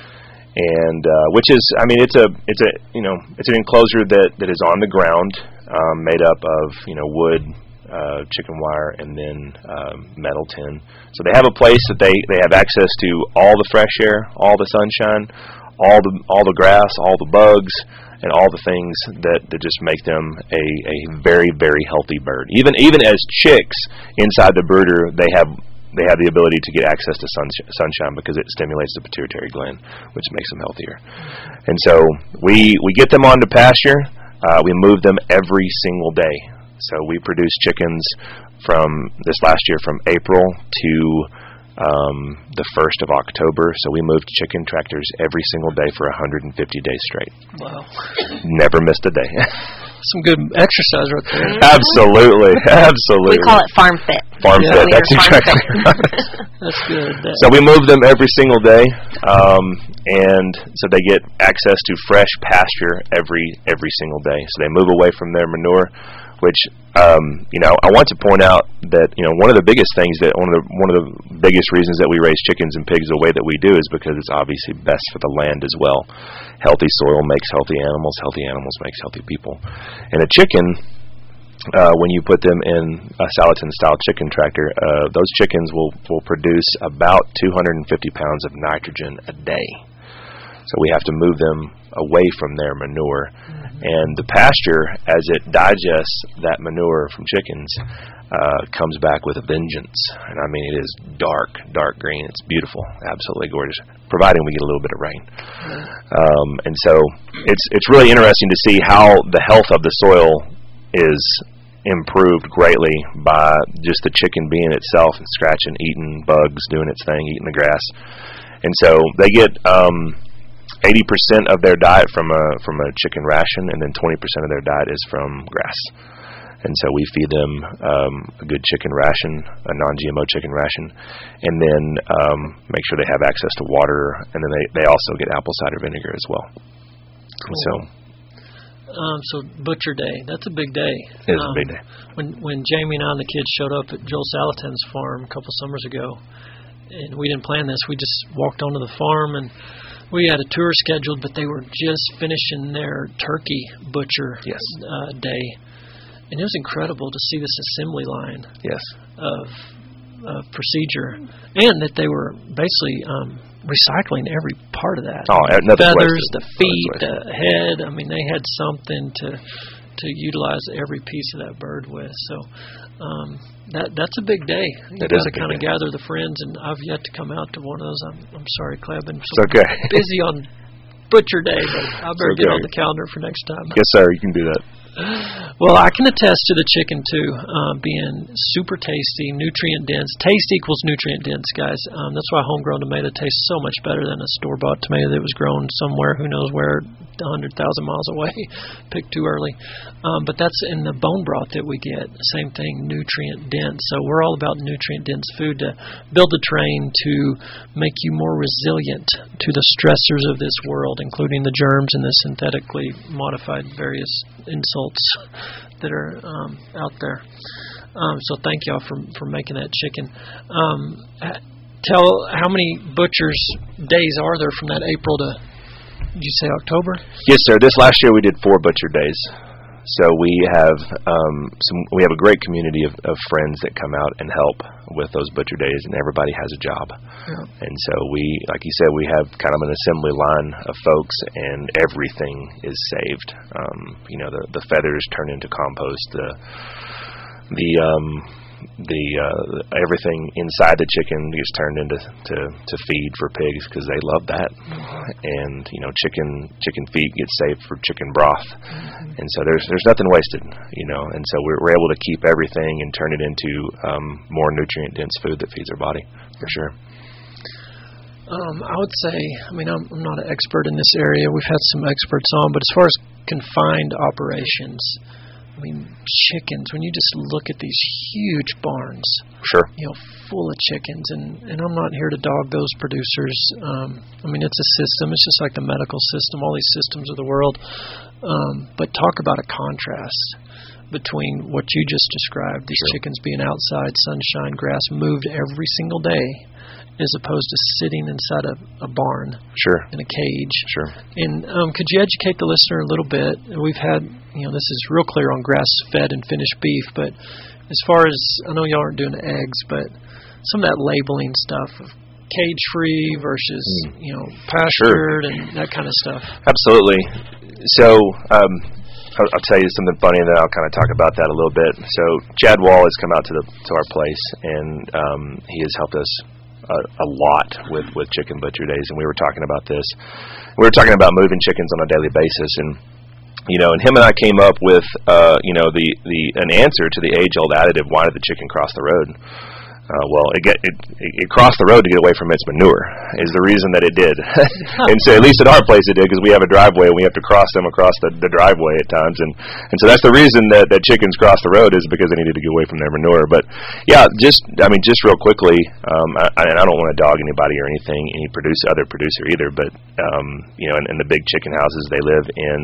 And, uh, which is, I mean, it's a, it's a, you know, it's an enclosure that, that is on the ground, um, made up of, you know, wood, uh, chicken wire, and then, um, metal tin. So they have a place that they, they have access to all the fresh air, all the sunshine, all the, all the grass, all the bugs, and all the things that, that just make them a, a very, very healthy bird. Even even as chicks inside the brooder, they have they have the ability to get access to sun, sunshine because it stimulates the pituitary gland, which makes them healthier. And so we we get them onto pasture. Uh, we move them every single day. So we produce chickens from this last year from April to um, the first of October. So we moved chicken tractors every single day for one hundred fifty days straight. Wow. Never missed a day. Some good exercise right there. Mm-hmm. Absolutely. Absolutely. We call it farm fit. Farm Yeah. fit. We That's are farm exactly fit. right. That's good. That, So we move them every single day, um, and so they get access to fresh pasture every every single day. So they move away from their manure, which um, you know I want to point out that you know one of the biggest things that one of the one of the biggest reasons that we raise chickens and pigs the way that we do is because it's obviously best for the land as well. Healthy soil makes healthy animals. Healthy animals makes healthy people. And a chicken, uh, when you put them in a Salatin-style chicken tractor, uh, those chickens will, will produce about two hundred fifty pounds of nitrogen a day. So we have to move them away from their manure. Mm-hmm. And the pasture, as it digests that manure from chickens, uh, comes back with a vengeance. And I mean, it is dark, dark green. It's beautiful, absolutely gorgeous, providing we get a little bit of rain. Mm-hmm. Um, and so it's it's really interesting to see how the health of the soil is improved greatly by just the chicken being itself and scratching, eating bugs, doing its thing, eating the grass. And so they get um, eighty percent of their diet from a from a chicken ration, and then twenty percent of their diet is from grass. And so we feed them um, a good chicken ration, a non-G M O chicken ration, and then um, make sure they have access to water, and then they, they also get apple cider vinegar as well. Cool. So, um, so Butcher Day, that's a big day. It is um, a big day. When when Jamie and I and the kids showed up at Joel Salatin's farm a couple summers ago, and we didn't plan this, we just walked onto the farm, and we had a tour scheduled, but they were just finishing their turkey butcher yes. uh, day. And it was incredible to see this assembly line yes. of, of procedure, and that they were basically um, recycling every part of that. Oh, the feathers, wasted. the feet, the head. I mean, they had something to to utilize every piece of that bird with. So um, that that's a big day. You got to kind of gather the friends, and I've yet to come out to one of those. I'm I'm sorry, Clay. I've been so it's okay. busy on Butcher Day, but I better okay. get on the calendar for next time. Yes, sir. You can do that. Well, I can attest to the chicken too, uh, being super tasty, nutrient dense. Taste equals nutrient dense, guys. Um, that's why homegrown tomato tastes so much better than a store bought tomato that was grown somewhere, who knows where, one hundred thousand miles away, picked too early. Um, but that's in the bone broth that we get. Same thing, nutrient dense. So we're all about nutrient dense food to build the terrain to make you more resilient to the stressors of this world, including the germs and the synthetically modified various insults that are um, out there. Um, so thank y'all for for making that chicken. Um, tell how many butchers days are there from that April to, did you say October? Yes, sir. This last year we did four butcher days. So we have um, some. We have a great community of, of friends that come out and help with those butcher days, and everybody has a job. Yeah. And so we, like you said, we have kind of an assembly line of folks, and everything is saved. Um, you know, the the feathers turn into compost. The the um, the uh, everything inside the chicken gets turned into to, to feed for pigs because they love that. Mm-hmm. And you know, chicken chicken feet get saved for chicken broth. Mm-hmm. And so there's there's nothing wasted, you know. And so we're, we're able to keep everything and turn it into um, more nutrient dense food that feeds our body for sure. Um, I would say, I mean, I'm, I'm not an expert in this area. We've had some experts on, but as far as confined operations, I mean, chickens, when you just look at these huge barns, sure, you know, full of chickens, and, and I'm not here to dog those producers. Um, I mean, it's a system. It's just like the medical system, all these systems of the world. Um, but talk about a contrast between what you just described, these sure. chickens being outside, sunshine, grass, moved every single day, as opposed to sitting inside a, a barn, sure, in a cage. Sure. And um, could you educate the listener a little bit? We've had, you know, this is real clear on grass-fed and finished beef, but as far as, I know y'all aren't doing eggs, but some of that labeling stuff of cage-free versus, mm. you know, pastured sure. and that kind of stuff. Absolutely. So, um, I'll, I'll tell you something funny, and then I'll kind of talk about that a little bit. So, Chad Wall has come out to the to our place, and um, he has helped us A, a lot with, with chicken butcher days, and we were talking about this. We were talking about moving chickens on a daily basis, and You know, and him and I came up with, uh, you know, the, the an answer to the age-old additive, why did the chicken cross the road? Uh, well, it, get, it it crossed the road to get away from its manure is the reason that it did. And so at least at our place it did, because we have a driveway and we have to cross them across the, the driveway at times. And, and so that's the reason that, that chickens cross the road, is because they needed to get away from their manure. But, yeah, just, I mean, just real quickly, um, I, and I don't want to dog anybody or anything, any producer, other producer either, but, um, you know, in, in the big chicken houses, they live in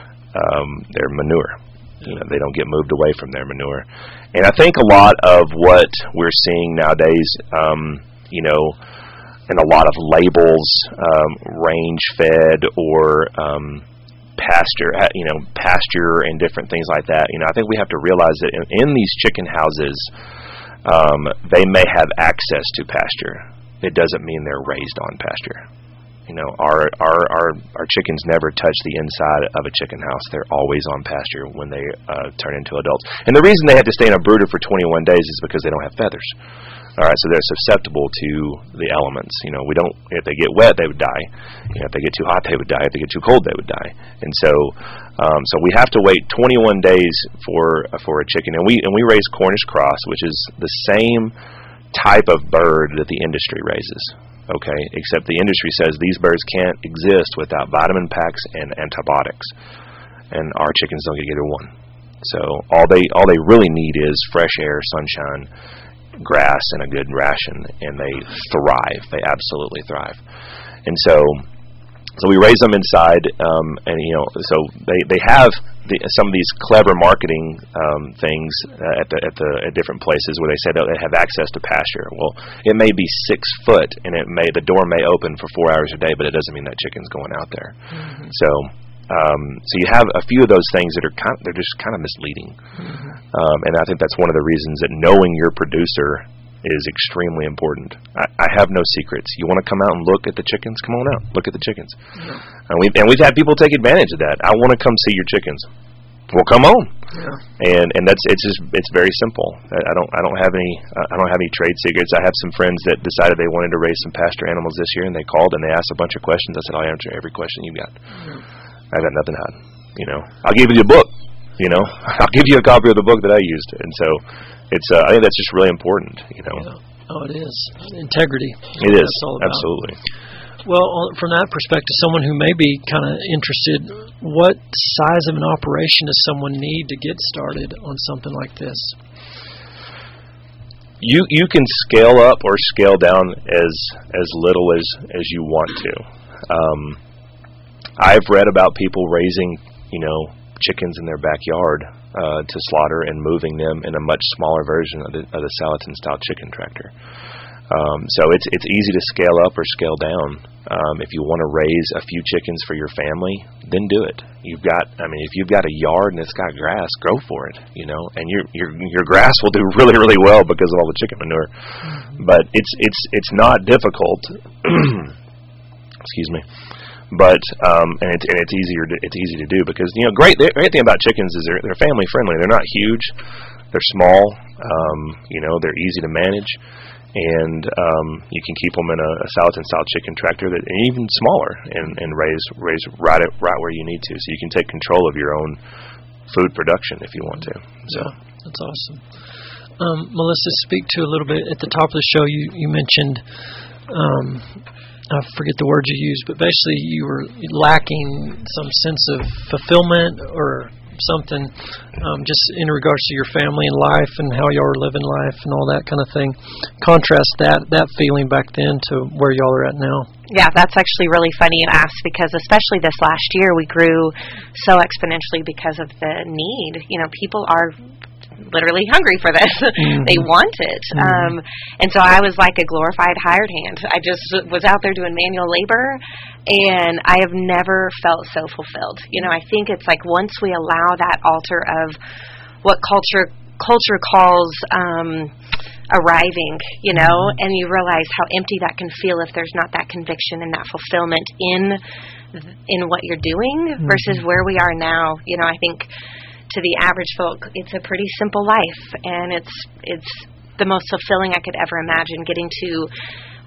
um, their manure. You know, they don't get moved away from their manure. And I think a lot of what we're seeing nowadays, um, you know, and a lot of labels, um, range-fed or um, pasture, you know, pasture and different things like that. You know, I think we have to realize that in, in these chicken houses, um, they may have access to pasture. It doesn't mean they're raised on pasture. You know, our, our our our chickens never touch the inside of a chicken house. They're always on pasture when they uh, turn into adults. And the reason they have to stay in a brooder for twenty-one days is because they don't have feathers. All right, so they're susceptible to the elements. You know, we don't. If they get wet, they would die. You know, if they get too hot, they would die. If they get too cold, they would die. And so, um, so we have to wait twenty-one days for uh, for a chicken. And we and we raise Cornish cross, which is the same type of bird that the industry raises. Okay, except the industry says these birds can't exist without vitamin packs and antibiotics, and our chickens don't get either one. So all they all they really need is fresh air, sunshine, grass, and a good ration, and they thrive. They absolutely thrive. And so, so we raise them inside, um, and you know, so they they have the, some of these clever marketing um, things uh, at the at the at different places where they say that they have access to pasture. Well, it may be six foot, and it may the door may open for four hours a day, but it doesn't mean that chicken's going out there. Mm-hmm. So, um, so you have a few of those things that are kind they're just kind of misleading, mm-hmm. um, and I think that's one of the reasons that knowing your producer is extremely important. I, I have no secrets. You want to come out and look at the chickens? Come on out. Look at the chickens. Yeah. And we've and we've had people take advantage of that. I want to come see your chickens. Well, come on. Yeah. And and that's it's just it's very simple. I, I don't I don't have any I don't have any trade secrets. I have some friends that decided they wanted to raise some pasture animals this year, and they called and they asked a bunch of questions. I said, I'll answer every question you got. Yeah. I got nothing to hide. You know, I'll give you the book. You know, I'll give you a copy of the book that I used, and so. It's. Uh, I think that's just really important, you know. Yeah. Oh, it is. Integrity. It is. Absolutely. Well, from that perspective, someone who may be kind of interested, what size of an operation does someone need to get started on something like this? You you can scale up or scale down as as little as, as you want to. Um, I've read about people raising, you know, chickens in their backyard uh, to slaughter and moving them in a much smaller version of the, of the Salatin style chicken tractor. Um, so it's it's easy to scale up or scale down. Um, if you want to raise a few chickens for your family, then do it. You've got, I mean, if you've got a yard and it's got grass, go for it. You know, and your your your grass will do really really well because of all the chicken manure. Mm-hmm. But it's it's it's not difficult. Excuse me. But um, and it's and it's easier to, it's easy to do because you know great the great thing about chickens is they're they're family friendly. They're not huge, they're small. Um, you know they're easy to manage, and um, you can keep them in a, a Salatin style chicken tractor that and even smaller and, and raise raise right at, right where you need to. So you can take control of your own food production if you want to. So yeah, that's awesome. Um, Melissa, speak to a little bit at the top of the show. You you mentioned. Um, I forget the words you used, but basically you were lacking some sense of fulfillment or something, um, just in regards to your family and life and how y'all are living life and all that kind of thing. Contrast that that feeling back then to where y'all are at now. Yeah, that's actually really funny you asked because especially this last year we grew so exponentially because of the need. You know, people are literally hungry for this. Mm-hmm. They want it. Mm-hmm. Um, and so I was like a glorified hired hand. I just was out there doing manual labor, and I have never felt so fulfilled. You know, I think it's like once we allow that altar of what culture culture calls um, arriving, you know, mm-hmm. and you realize how empty that can feel if there's not that conviction and that fulfillment in in what you're doing mm-hmm. versus where we are now. You know, I think to the average folk, it's a pretty simple life, and it's it's the most fulfilling I could ever imagine, getting to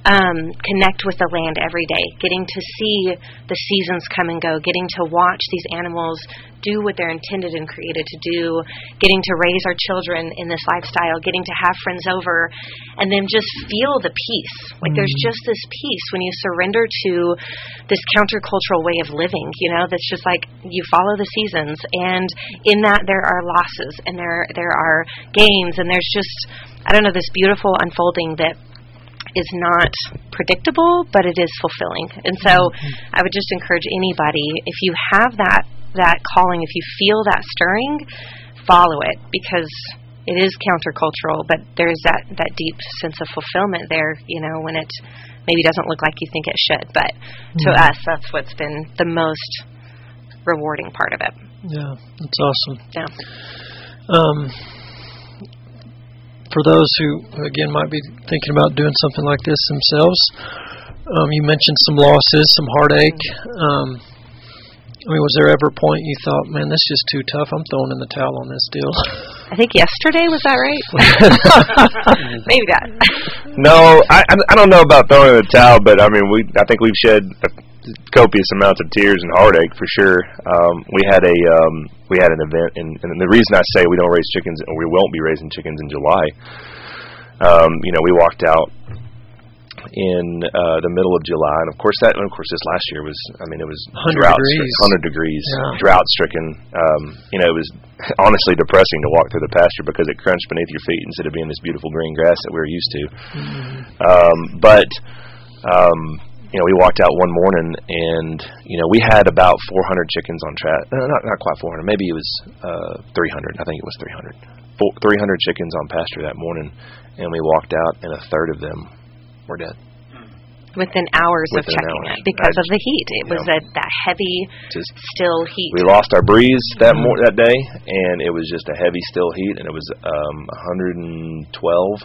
um, connect with the land every day, getting to see the seasons come and go, getting to watch these animals do what they're intended and created to do, getting to raise our children in this lifestyle, getting to have friends over, and then just feel the peace. Like mm-hmm. there's just this peace when you surrender to this countercultural way of living, you know, that's just like you follow the seasons, and in that there are losses and there there are gains, and there's just, I don't know, this beautiful unfolding that is not predictable, but it is fulfilling. And so mm-hmm. I would just encourage anybody, if you have that that calling, if you feel that stirring, follow it, because it is countercultural, but there's that, that deep sense of fulfillment there, you know, when it maybe doesn't look like you think it should. But mm-hmm. to us, that's what's been the most rewarding part of it. Yeah, that's awesome. Yeah. Um, for those who, again, might be thinking about doing something like this themselves, um, you mentioned some losses, some heartache. Um, I mean, was there ever a point you thought, man, this is just too tough, I'm throwing in the towel on this deal? I think yesterday, was that right? Maybe that. No, I I don't know about throwing in the towel, but I mean, we I think we've shed copious amounts of tears and heartache for sure. Um, we had a um, we had an event, and, and the reason I say we don't raise chickens, or we won't be raising chickens in July, um, you know, we walked out in uh, the middle of July, and of course that, and of course this last year was, I mean, it was drought, degrees. one hundred degrees, yeah. drought stricken. Um, you know, it was honestly depressing to walk through the pasture because it crunched beneath your feet instead of being this beautiful green grass that we were used to. Mm-hmm. Um, but um, you know, we walked out one morning, and you know, we had about four hundred chickens on track. No, not not quite four hundred. Maybe it was uh, three hundred. I think it was three hundred. Four, three hundred chickens on pasture that morning, and we walked out, and a third of them were dead. Within hours Within of checking hours. it because I, of the heat. It was know, a, that heavy, just, still heat. We lost our breeze that mm-hmm. mor- that day, and it was just a heavy, still heat, and it was um, one hundred twelve.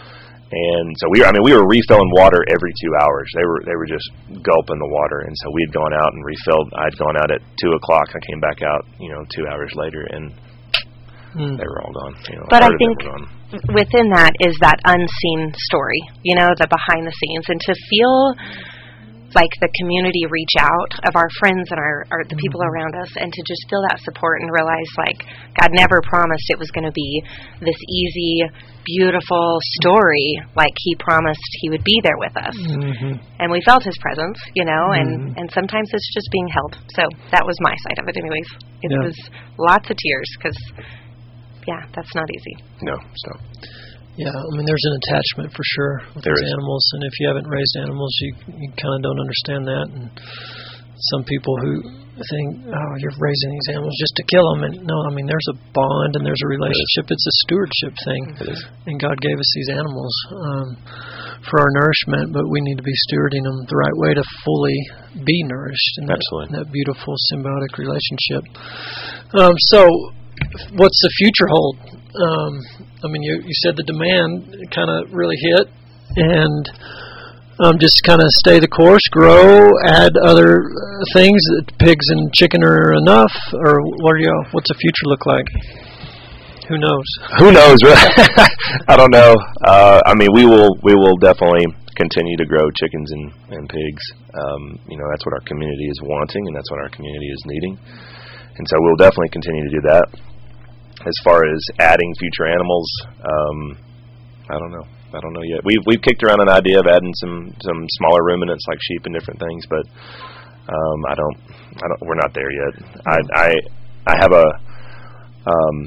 And so we, I mean, we were refilling water every two hours. They were, they were just gulping the water, and so we'd gone out and refilled. I'd gone out at two o'clock. I came back out, you know, two hours later, and mm. they were all gone. You know, but I think within that is that unseen story, you know, the behind the scenes, and to feel like the community reach out of our friends and our, our the people around us, and to just feel that support and realize like God never promised it was going to be this easy, beautiful story. Like He promised He would be there with us, mm-hmm. and we felt His presence, you know, mm-hmm. and and sometimes it's just being held. So that was my side of it, anyways. It yeah. was lots of tears because. Yeah, that's not easy. No, so. Yeah, I mean, there's an attachment for sure with there these is. animals, and if you haven't raised animals, you you kind of don't understand that. And some people who think, oh, you're raising these animals just to kill them, and no, I mean, there's a bond and there's a relationship. It it's a stewardship thing, and God gave us these animals um, for our nourishment, but we need to be stewarding them the right way to fully be nourished in that, in that beautiful symbiotic relationship. Um, so. What's the future hold? Um, I mean, you, you said the demand kind of really hit, and um, just kind of stay the course, grow, add other uh, things. Pigs and chicken are enough, or what are you? What's the future look like? Who knows? Who knows? I don't know. Uh, I mean, we will we will definitely continue to grow chickens and, and pigs. Um, you know, that's what our community is wanting, and that's what our community is needing. And so we'll definitely continue to do that. As far as adding future animals, um, I don't know. I don't know yet. We've we've kicked around an idea of adding some, some smaller ruminants like sheep and different things, but um, I don't. I don't. We're not there yet. I I I have a um,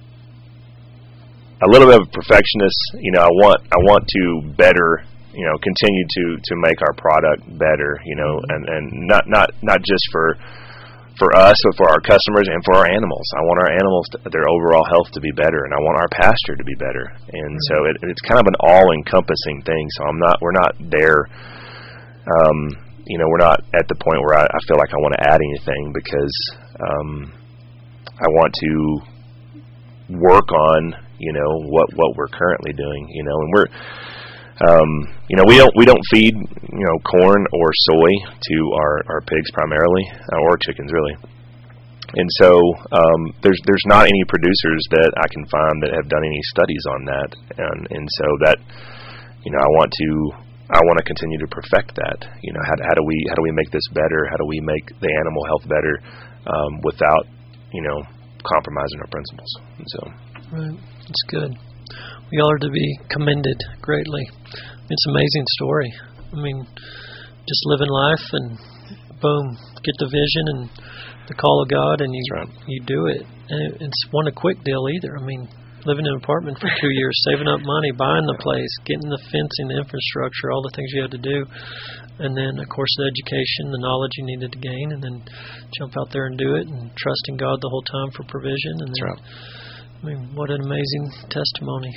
a little bit of a perfectionist. You know, I want I want to better. You know, continue to, to make our product better. You know, and, and not not not just for. for us, but for our customers and for our animals. I want our animals, to, their overall health to be better, and I want our pasture to be better. And mm-hmm. so it, it's kind of an all-encompassing thing. So I'm not, we're not there, um, you know, we're not at the point where I, I feel like I want to add anything because um, I want to work on, you know, what, what we're currently doing, you know, and we're, Um, you know, we don't we don't feed you know corn or soy to our, our pigs primarily, uh, or chickens really, and so um, there's there's not any producers that I can find that have done any studies on that, and and so that you know I want to I want to continue to perfect that. You know, how, how do we how do we make this better? How do we make the animal health better um, without, you know, compromising our principles? And so, right, that's good. We are to be commended greatly. It's an amazing story. I mean, just living life and boom, get the vision and the call of God, and you right. you do it. And it, it's one a quick deal either. I mean, living in an apartment for two years, saving up money, buying the place, getting the fencing, the infrastructure, all the things you had to do. And then, of course, the education, the knowledge you needed to gain, and then jump out there and do it and trusting God the whole time for provision. And then, right. I mean, what an amazing testimony.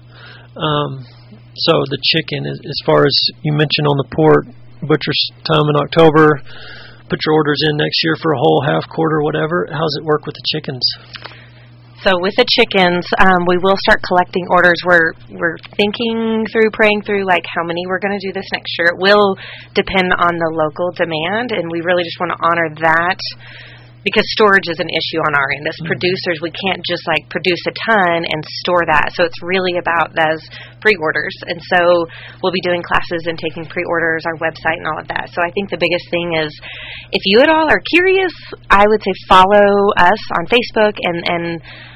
Um, so the chicken, as, as far as you mentioned on the port, butcher's time in October, put your orders in next year for a whole, half, quarter, whatever. How does it work with the chickens? So with the chickens, um, we will start collecting orders. We're we're thinking through, praying through, like how many we're going to do this next year. It will depend on the local demand, and we really just want to honor that because storage is an issue on our end. As mm-hmm. producers, we can't just like produce a ton and store that. So it's really about those pre-orders. And so we'll be doing classes and taking pre-orders, our website and all of that. So I think the biggest thing is if you at all are curious, I would say follow us on Facebook and, and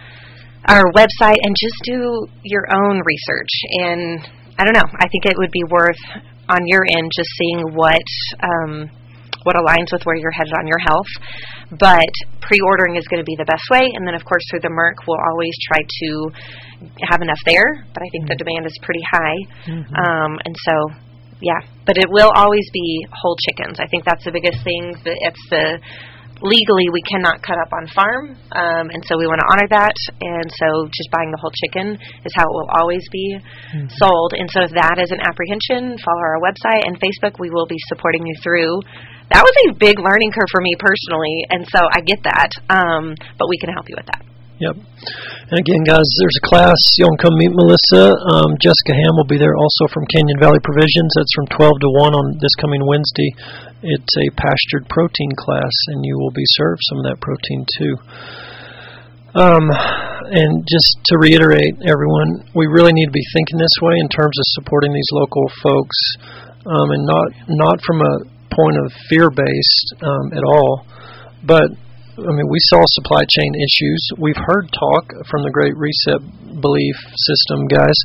our website and just do your own research. And I don't know, I think it would be worth on your end just seeing what um, what aligns with where you're headed on your health. But pre-ordering is going to be the best way. And then, of course, through the Merc, we'll always try to have enough there. But I think mm-hmm. the demand is pretty high. Mm-hmm. Um, and so, yeah. But it will always be whole chickens. I think that's the biggest thing. It's the legally, we cannot cut up on farm. Um, and so we want to honor that. And so just buying the whole chicken is how it will always be mm-hmm. sold. And so if that is an apprehension, follow our website and Facebook. We will be supporting you through. That was a big learning curve for me personally, and so I get that, um, but we can help you with that. Yep. And again, guys, there's a class. You can come meet Melissa. Um, Jessica Ham will be there also from Canyon Valley Provisions. That's from twelve to one on this coming Wednesday. It's a pastured protein class, and you will be served some of that protein too. Um, and just to reiterate, everyone, we really need to be thinking this way in terms of supporting these local folks, um, and not not from a point of fear-based um, at all, but I mean, we saw supply chain issues. We've heard talk from the Great Reset belief system, guys,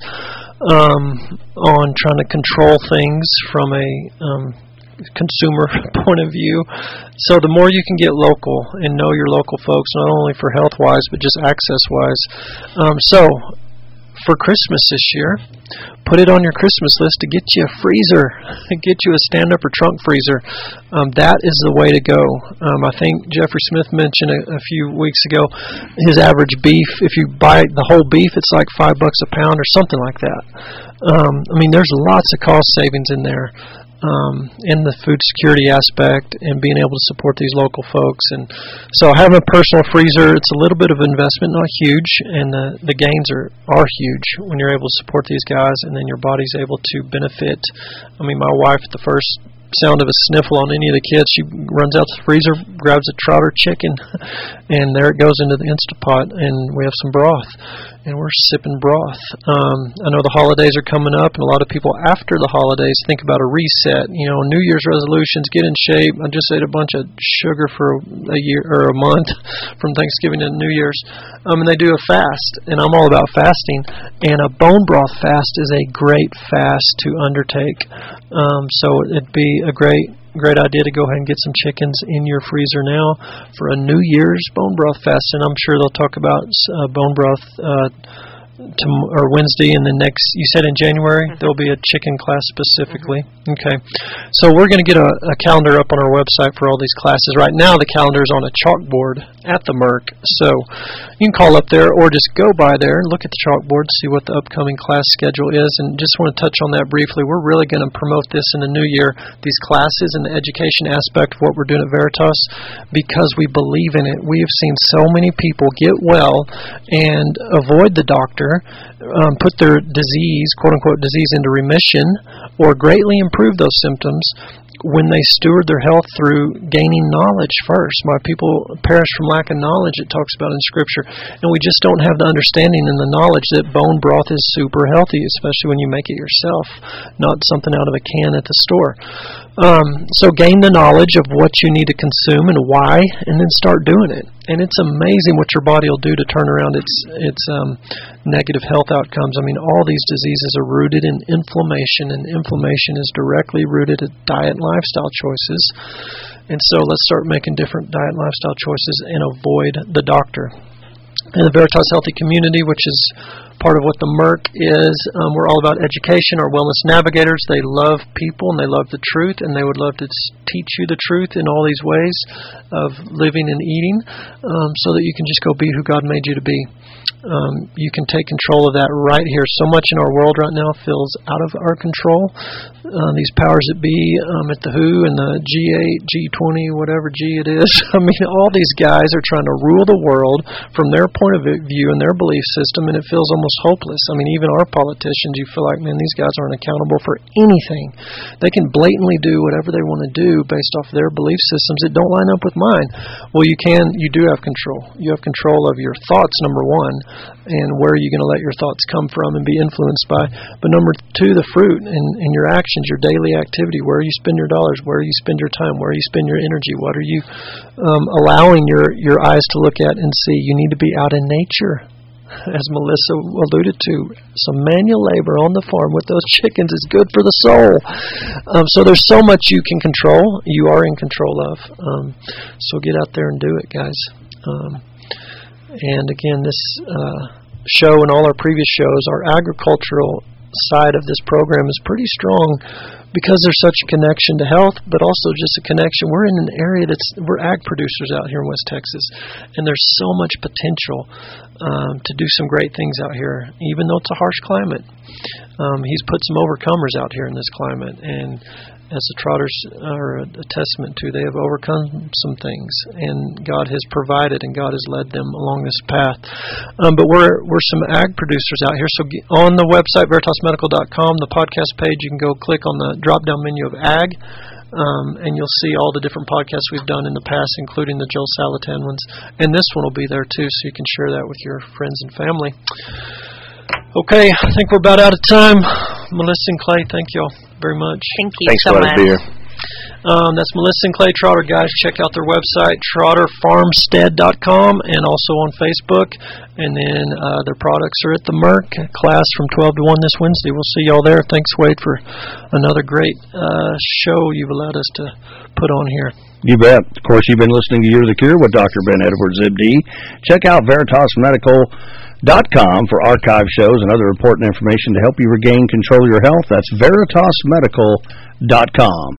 um, on trying to control things from a um, consumer point of view. So the more you can get local and know your local folks, not only for health-wise, but just access-wise. Um, so for Christmas this year, put it on your Christmas list to get you a freezer, get you a stand-up or trunk freezer. Um, that is the way to go. Um, I think Jeffrey Smith mentioned a, a few weeks ago his average beef, if you buy the whole beef, it's like five bucks a pound or something like that. Um, I mean, there's lots of cost savings in there. Um, in the food security aspect and being able to support these local folks. And so having a personal freezer, it's a little bit of investment, not huge, and the, the gains are, are huge when you're able to support these guys and then your body's able to benefit. I mean, my wife, the first sound of a sniffle on any of the kids, she runs out to the freezer, grabs a trout or chicken, and there it goes into the Instapot, and we have some broth, and we're sipping broth. Um, I know the holidays are coming up, and a lot of people after the holidays think about a reset. You know, New Year's resolutions, get in shape. I just ate a bunch of sugar for a year or a month from Thanksgiving to New Year's, um, and they do a fast, and I'm all about fasting, and a bone broth fast is a great fast to undertake. Um, so it'd be a great great idea to go ahead and get some chickens in your freezer now for a New Year's bone broth fast. And I'm sure they'll talk about uh, bone broth uh, tom- or Wednesday, and then next, you said in January, mm-hmm. there'll be a chicken class specifically. Mm-hmm. Okay. So we're going to get a, a calendar up on our website for all these classes. Right now, the calendar is on a chalkboard at the Merc. So you can call up there or just go by there and look at the chalkboard, see what the upcoming class schedule is. And just want to touch on that briefly. We're really going to promote this in the new year, these classes and the education aspect of what we're doing at Veritas, because we believe in it. We have seen so many people get well and avoid the doctor either um, put their disease, quote-unquote disease, into remission or greatly improve those symptoms when they steward their health through gaining knowledge first. My people perish from lack of knowledge, it talks about in Scripture. And we just don't have the understanding and the knowledge that bone broth is super healthy, especially when you make it yourself, not something out of a can at the store. Um, so gain the knowledge of what you need to consume and why, and then start doing it. And it's amazing what your body will do to turn around its its um, negative health outcomes. I mean, all these diseases are rooted in inflammation, and inflammation is directly rooted in diet and lifestyle choices. And so let's start making different diet and lifestyle choices and avoid the doctor. In the Veritas Healthy Community, which is part of what the Merc is, um, we're all about education. Our wellness navigators, they love people and they love the truth, and they would love to teach you the truth in all these ways of living and eating, um, so that you can just go be who God made you to be. Um, you can take control of that right here. So much in our world right now feels out of our control. Uh, these powers that be um, at the W H O and the G eight, G twenty, whatever G it is. I mean, all these guys are trying to rule the world from their point of view and their belief system, and it feels almost hopeless. I mean, even our politicians, you feel like, man, these guys aren't accountable for anything. They can blatantly do whatever they want to do based off their belief systems that don't line up with mine. Well, you can, you do have control. You have control of your thoughts, number one, and where are you going to let your thoughts come from and be influenced by. But number two, the fruit and, and your actions, your daily activity, where you spend your dollars, where you spend your time, where you spend your energy, what are you um, allowing your, your eyes to look at and see. You need to be out in nature. As Melissa alluded to, some manual labor on the farm with those chickens is good for the soul. Um, so there's so much you can control, you are in control of. Um, so get out there and do it, guys. Um, and again, this uh, show and all our previous shows, our agricultural side of this program is pretty strong because there's such a connection to health, but also just a connection. We're in an area that's, we're ag producers out here in West Texas, and there's so much potential um, to do some great things out here, even though it's a harsh climate. Um, he's put some overcomers out here in this climate, and as the Trotters are a, a testament to, they have overcome some things, and God has provided, and God has led them along this path. Um, but we're we're some ag producers out here. So on the website, veritas medical dot com, the podcast page, you can go click on the drop-down menu of ag, um, and you'll see all the different podcasts we've done in the past, including the Joel Salatin ones. And this one will be there, too, so you can share that with your friends and family. Okay, I think we're about out of time. Melissa and Clay, thank you all very much. Thank you Thanks so for much. letting us be here. Um, that's Melissa and Clay Trotter, guys. Check out their website, trotter farmstead dot com, and also on Facebook. And then uh, their products are at the Merc class from twelve to one this Wednesday. We'll see y'all there. Thanks, Wade, for another great uh, show you've allowed us to put on here. You bet. Of course, you've been listening to You're the Cure with Doctor Ben Edwards, M D. Check out veritas medical dot com for archive shows and other important information to help you regain control of your health. That's veritas medical dot com.